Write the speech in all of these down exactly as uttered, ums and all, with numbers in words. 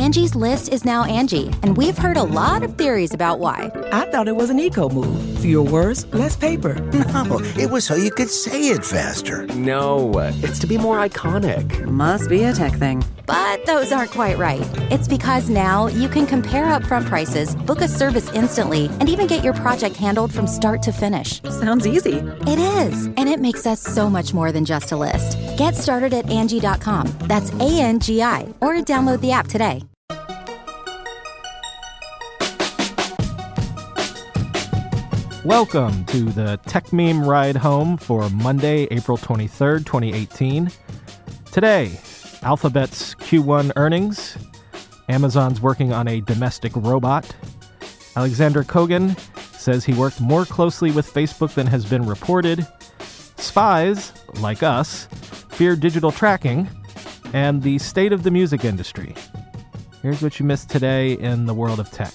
Angie's List is now Angie, and we've heard a lot of theories about why. I thought it was an eco move. Fewer words, less paper. No, it was so you could say it faster. No, it's to be more iconic. Must be a tech thing. But those aren't quite right. It's because now you can compare upfront prices, book a service instantly, and even get your project handled from start to finish. Sounds easy. It is, and it makes us so much more than just a list. Get started at Angie dot com. That's A N G I, or download the app today. Welcome to the Tech Meme Ride Home for Monday, April twenty-third, twenty eighteen. Today, Alphabet's Q one earnings, Amazon's working on a domestic robot, Alexander Kogan says he worked more closely with Facebook than has been reported, spies, like us, fear digital tracking, and the state of the music industry. Here's what you missed today in the world of tech.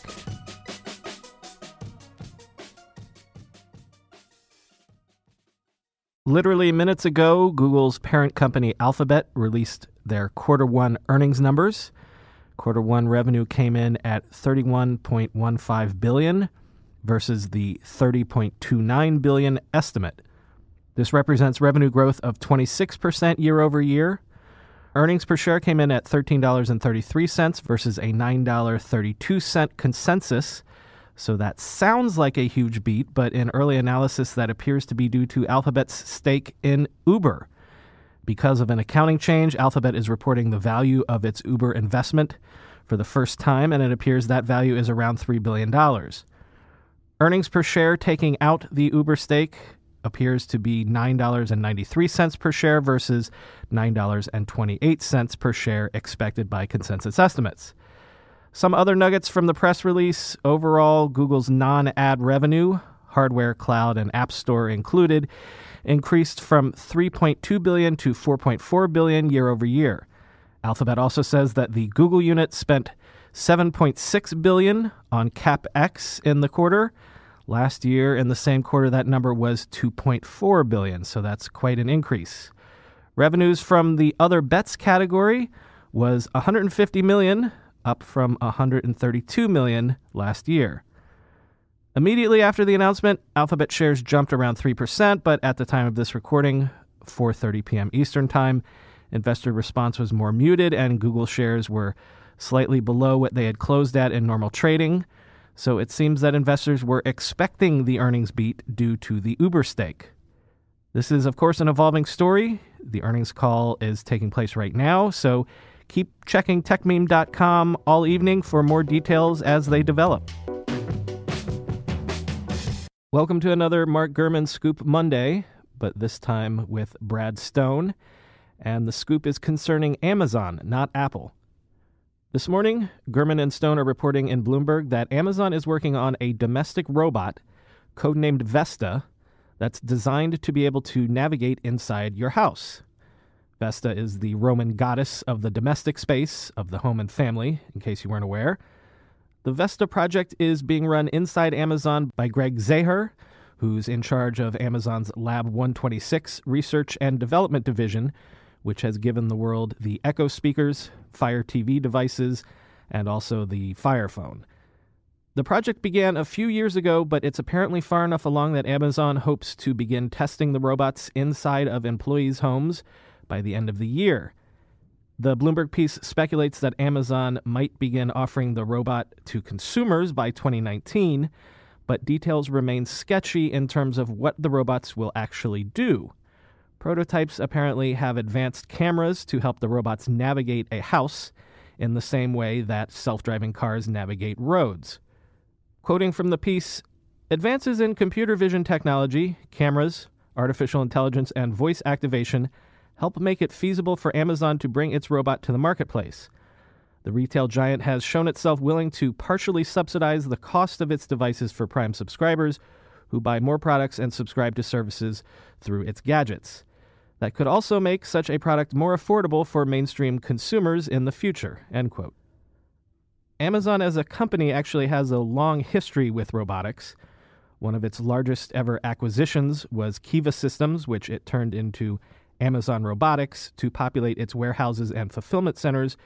Literally minutes ago, Google's parent company Alphabet released their quarter one earnings numbers. Quarter one revenue came in at thirty-one point one five billion dollars versus the thirty point two nine billion dollars estimate. This represents revenue growth of twenty-six percent year over year. Earnings per share came in at thirteen dollars and thirty-three cents versus a nine dollars and thirty-two cents consensus. So that sounds like a huge beat, but in early analysis that appears to be due to Alphabet's stake in Uber. Because of an accounting change, Alphabet is reporting the value of its Uber investment for the first time, and it appears that value is around three billion dollars. Earnings per share taking out the Uber stake appears to be nine dollars and ninety-three cents per share versus nine dollars and twenty-eight cents per share expected by consensus estimates. Some other nuggets from the press release. Overall, Google's non-ad revenue, hardware, cloud, and app store included, increased from three point two billion dollars to four point four billion dollars year over year. Alphabet also says that the Google unit spent seven point six billion dollars on CapEx in the quarter. Last year, in the same quarter, that number was two point four billion dollars, so that's quite an increase. Revenues from the other bets category was one hundred fifty million dollars, up from one hundred thirty-two million dollars last year. Immediately after the announcement, Alphabet shares jumped around three percent, but at the time of this recording, four thirty p.m. Eastern Time, investor response was more muted, and Google shares were slightly below what they had closed at in normal trading. So it seems that investors were expecting the earnings beat due to the Uber stake. This is, of course, an evolving story. The earnings call is taking place right now, so keep checking tech meme dot com all evening for more details as they develop. Welcome to another Mark Gurman Scoop Monday, but this time with Brad Stone. And the scoop is concerning Amazon, not Apple. This morning, Gurman and Stone are reporting in Bloomberg that Amazon is working on a domestic robot, codenamed Vesta, that's designed to be able to navigate inside your house. Vesta is the Roman goddess of the domestic space of the home and family, in case you weren't aware. The Vesta project is being run inside Amazon by Greg Zaher, who's in charge of Amazon's Lab one twenty-six research and development division, which has given the world the Echo speakers, Fire T V devices, and also the Fire phone. The project began a few years ago, but it's apparently far enough along that Amazon hopes to begin testing the robots inside of employees' homes by the end of the year. The Bloomberg piece speculates that Amazon might begin offering the robot to consumers by twenty nineteen, but details remain sketchy in terms of what the robots will actually do. Prototypes apparently have advanced cameras to help the robots navigate a house in the same way that self-driving cars navigate roads. Quoting from the piece, advances in computer vision technology, cameras, artificial intelligence, and voice activation help make it feasible for Amazon to bring its robot to the marketplace. The retail giant has shown itself willing to partially subsidize the cost of its devices for Prime subscribers who buy more products and subscribe to services through its gadgets. That could also make such a product more affordable for mainstream consumers in the future, end quote. Amazon as a company actually has a long history with robotics. One of its largest ever acquisitions was Kiva Systems, which it turned into Amazon Robotics to populate its warehouses and fulfillment centers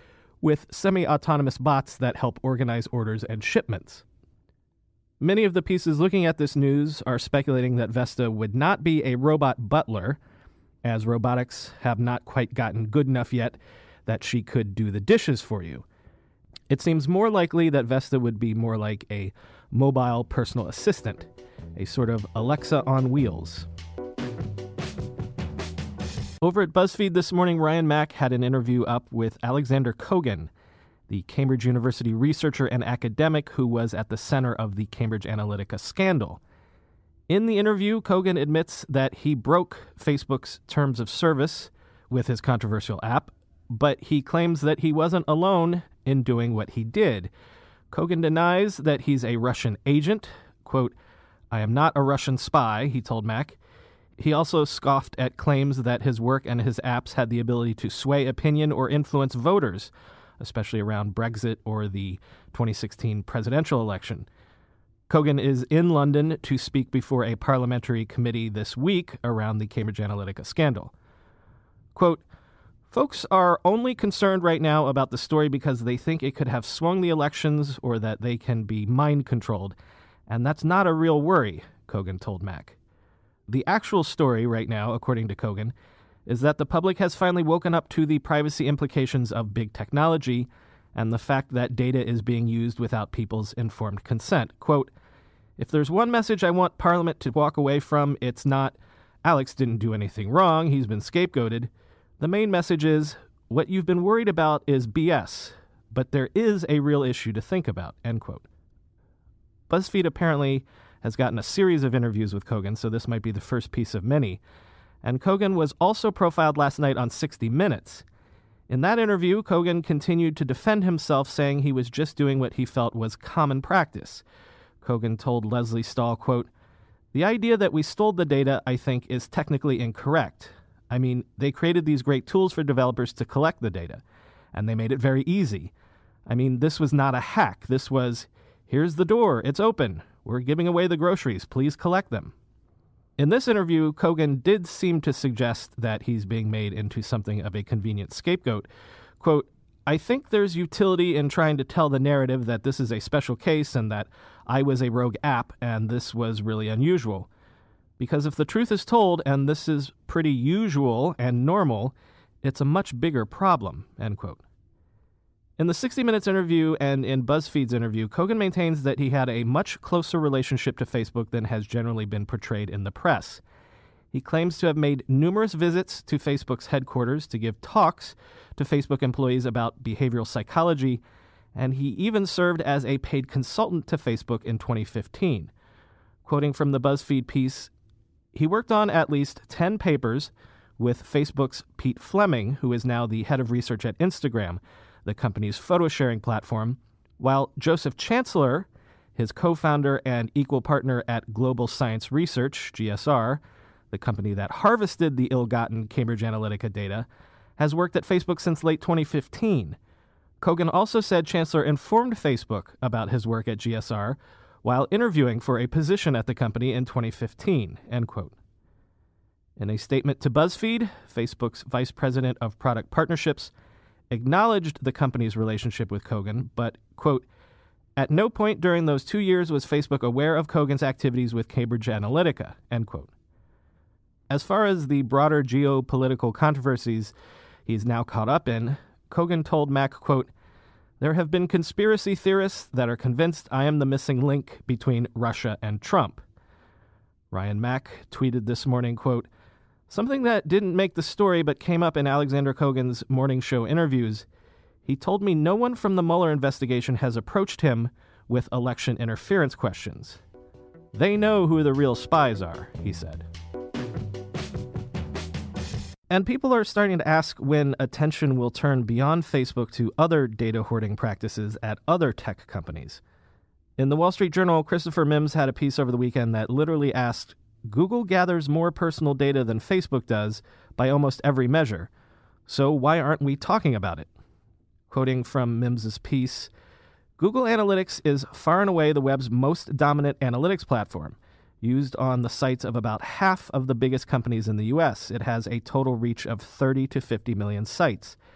with semi-autonomous bots that help organize orders and shipments. Many of the pieces looking at this news are speculating that Vesta would not be a robot butler, as robotics have not quite gotten good enough yet that she could do the dishes for you. It seems more likely that Vesta would be more like a mobile personal assistant, a sort of Alexa on wheels. Over at BuzzFeed this morning, Ryan Mack had an interview up with Alexander Kogan, the Cambridge University researcher and academic who was at the center of the Cambridge Analytica scandal. In the interview, Kogan admits that he broke Facebook's terms of service with his controversial app, but he claims that he wasn't alone in doing what he did. Kogan denies that he's a Russian agent. Quote, "I am not a Russian spy," he told Mack. He also scoffed at claims that his work and his apps had the ability to sway opinion or influence voters, especially around Brexit or the twenty sixteen presidential election. Kogan is in London to speak before a parliamentary committee this week around the Cambridge Analytica scandal. Quote, "Folks are only concerned right now about the story because they think it could have swung the elections or that they can be mind-controlled, and that's not a real worry," Kogan told Mack. The actual story right now, according to Kogan, is that the public has finally woken up to the privacy implications of big technology and the fact that data is being used without people's informed consent. Quote, "If there's one message I want Parliament to walk away from, it's not, Alex didn't do anything wrong, he's been scapegoated. The main message is, what you've been worried about is B S, but there is a real issue to think about," end quote. BuzzFeed apparently has gotten a series of interviews with Kogan, so this might be the first piece of many. And Kogan was also profiled last night on sixty minutes. In that interview, Kogan continued to defend himself, saying he was just doing what he felt was common practice. Kogan told Leslie Stahl, quote, "The idea that we stole the data, I think, is technically incorrect. I mean, they created these great tools for developers to collect the data, and they made it very easy. I mean, this was not a hack. This was, here's the door, it's open. We're giving away the groceries. Please collect them." In this interview, Kogan did seem to suggest that he's being made into something of a convenient scapegoat. Quote, "I think there's utility in trying to tell the narrative that this is a special case and that I was a rogue app and this was really unusual. Because if the truth is told and this is pretty usual and normal, it's a much bigger problem," end quote. In the sixty minutes interview and in BuzzFeed's interview, Kogan maintains that he had a much closer relationship to Facebook than has generally been portrayed in the press. He claims to have made numerous visits to Facebook's headquarters to give talks to Facebook employees about behavioral psychology, and he even served as a paid consultant to Facebook in twenty fifteen. Quoting from the BuzzFeed piece, he worked on at least ten papers with Facebook's Pete Fleming, who is now the head of research at Instagram, the company's photo-sharing platform, while Joseph Chancellor, his co-founder and equal partner at Global Science Research, G S R, the company that harvested the ill-gotten Cambridge Analytica data, has worked at Facebook since late twenty fifteen. Kogan also said Chancellor informed Facebook about his work at G S R while interviewing for a position at the company in twenty fifteen, end quote. In a statement to BuzzFeed, Facebook's vice president of product partnerships acknowledged the company's relationship with Kogan, but, quote, "At no point during those two years was Facebook aware of Kogan's activities with Cambridge Analytica," end quote. As far as the broader geopolitical controversies he's now caught up in, Kogan told Mack, quote, "There have been conspiracy theorists that are convinced I am the missing link between Russia and Trump." Ryan Mack tweeted this morning, quote, "Something that didn't make the story but came up in Alexander Kogan's morning show interviews. He told me no one from the Mueller investigation has approached him with election interference questions. They know who the real spies are," he said. And people are starting to ask when attention will turn beyond Facebook to other data hoarding practices at other tech companies. In the Wall Street Journal, Christopher Mims had a piece over the weekend that literally asked, Google gathers more personal data than Facebook does by almost every measure, so why aren't we talking about it? Quoting from Mims's piece, Google Analytics is far and away the web's most dominant analytics platform, used on the sites of about half of the biggest companies in the U S. It has a total reach of thirty to fifty million sites.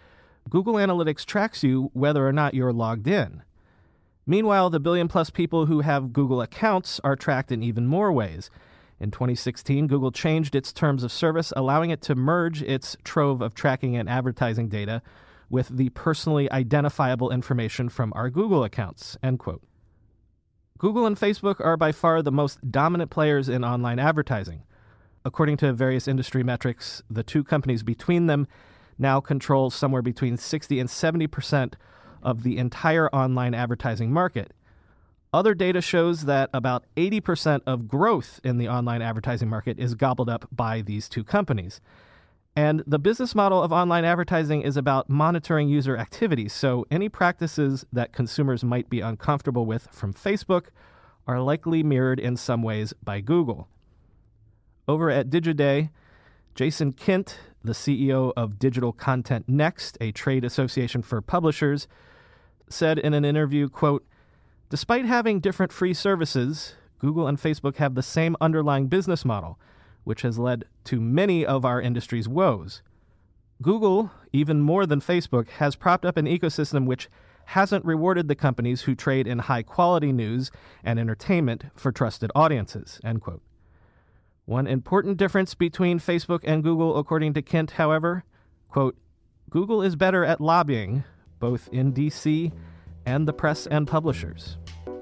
Google Analytics tracks you whether or not you're logged in. Meanwhile, the billion-plus people who have Google accounts are tracked in even more ways. In twenty sixteen, Google changed its terms of service, allowing it to merge its trove of tracking and advertising data with the personally identifiable information from our Google accounts, end quote. Google and Facebook are by far the most dominant players in online advertising. According to various industry metrics, the two companies between them now control somewhere between sixty and seventy percent of the entire online advertising market. Other data shows that about eighty percent of growth in the online advertising market is gobbled up by these two companies. And the business model of online advertising is about monitoring user activity, so any practices that consumers might be uncomfortable with from Facebook are likely mirrored in some ways by Google. Over at Digiday, Jason Kint, the C E O of Digital Content Next, a trade association for publishers, said in an interview, quote, "Despite having different free services, Google and Facebook have the same underlying business model, which has led to many of our industry's woes. Google, even more than Facebook, has propped up an ecosystem which hasn't rewarded the companies who trade in high-quality news and entertainment for trusted audiences," end quote. One important difference between Facebook and Google, according to Kint, however, quote, "Google is better at lobbying, both in D C and the press and publishers."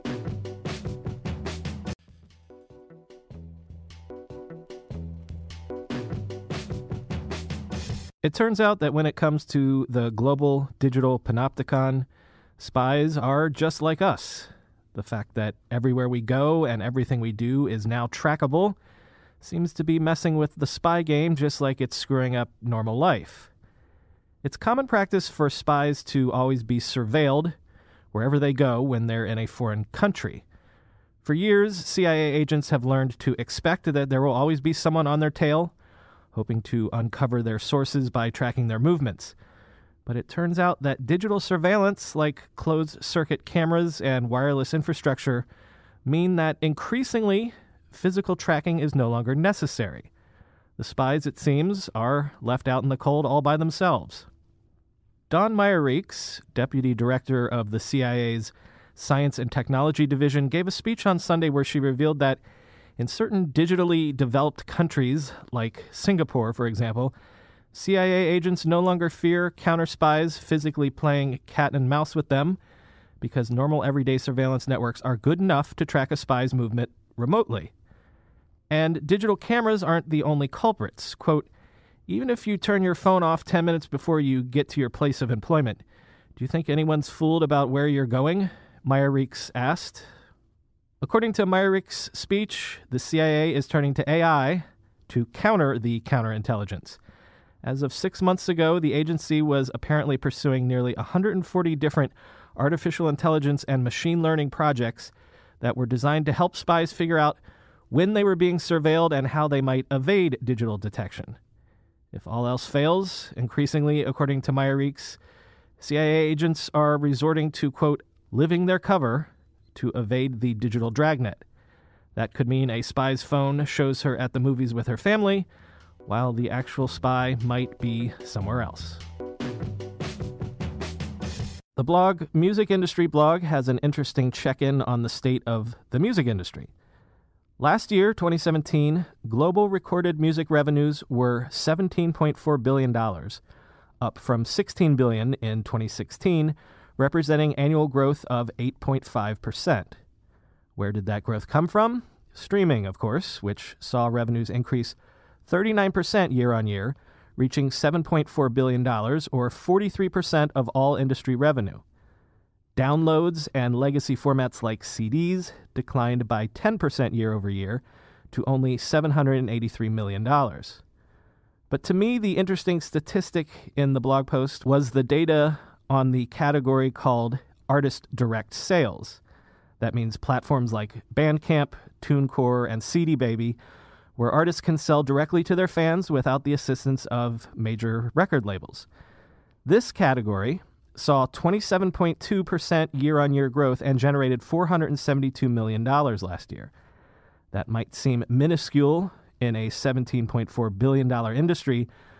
It turns out that when it comes to the global digital panopticon, spies are just like us. The fact that everywhere we go and everything we do is now trackable seems to be messing with the spy game just like it's screwing up normal life. It's common practice for spies to always be surveilled wherever they go when they're in a foreign country. For years, C I A agents have learned to expect that there will always be someone on their tail, hoping to uncover their sources by tracking their movements. But it turns out that digital surveillance, like closed-circuit cameras and wireless infrastructure, mean that increasingly physical tracking is no longer necessary. The spies, it seems, are left out in the cold all by themselves. Dawn Meyer-Reeks, deputy director of the C I A's Science and Technology Division, gave a speech on Sunday where she revealed that in certain digitally developed countries, like Singapore, for example, C I A agents no longer fear counter-spies physically playing cat and mouse with them because normal everyday surveillance networks are good enough to track a spy's movement remotely. And digital cameras aren't the only culprits. Quote, "Even if you turn your phone off ten minutes before you get to your place of employment, do you think anyone's fooled about where you're going?" Meyer-Reeks asked. According to Meyer-Reeks' speech, the C I A is turning to A I to counter the counterintelligence. As of six months ago, the agency was apparently pursuing nearly one hundred forty different artificial intelligence and machine learning projects that were designed to help spies figure out when they were being surveilled and how they might evade digital detection. If all else fails, increasingly, according to Meyer-Reeks, C I A agents are resorting to, quote, "living their cover" to evade the digital dragnet. That could mean a spy's phone shows her at the movies with her family, while the actual spy might be somewhere else. The blog Music Industry Blog has an interesting check-in on the state of the music industry. Last year, twenty seventeen, global recorded music revenues were seventeen point four billion dollars, up from sixteen billion dollars in twenty sixteen, representing annual growth of eight point five percent. Where did that growth come from? Streaming, of course, which saw revenues increase thirty-nine percent year-on-year, reaching seven point four billion dollars, or forty-three percent of all industry revenue. Downloads and legacy formats like C Ds declined by ten percent year-over-year to only seven hundred eighty-three million dollars. But to me, the interesting statistic in the blog post was the data on the category called Artist Direct Sales. That means platforms like Bandcamp, TuneCore, and C D Baby, where artists can sell directly to their fans without the assistance of major record labels. This category saw twenty-seven point two percent year-on-year growth and generated four hundred seventy-two million dollars last year. That might seem minuscule in a seventeen point four billion dollars industry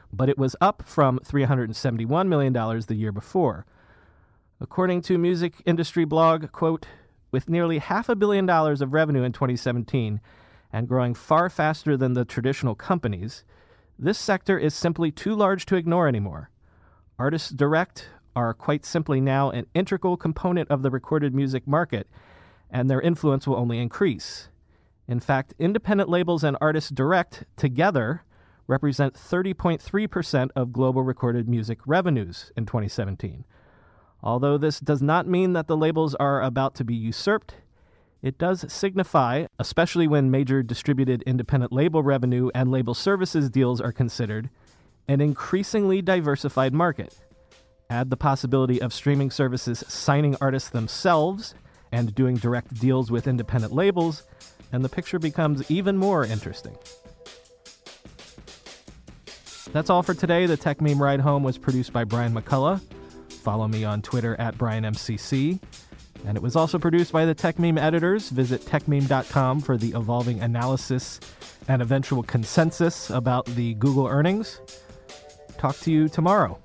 but it was up from three hundred seventy-one million dollars the year before. According to music industry blog, quote, with nearly half a billion dollars of revenue in twenty seventeen and growing far faster than the traditional companies, this sector is simply too large to ignore anymore. Artists direct are quite simply now an integral component of the recorded music market, and their influence will only increase. In fact, independent labels and artists direct together represent thirty point three percent of global recorded music revenues in twenty seventeen. Although this does not mean that the labels are about to be usurped, it does signify, especially when major distributed independent label revenue and label services deals are considered, an increasingly diversified market. Add the possibility of streaming services signing artists themselves and doing direct deals with independent labels, and the picture becomes even more interesting. That's all for today. The Tech Meme Ride Home was produced by Brian McCullough. Follow me on Twitter at Brian M C C. And it was also produced by the Tech Meme editors. Visit tech meme dot com for the evolving analysis and eventual consensus about the Google earnings. Talk to you tomorrow.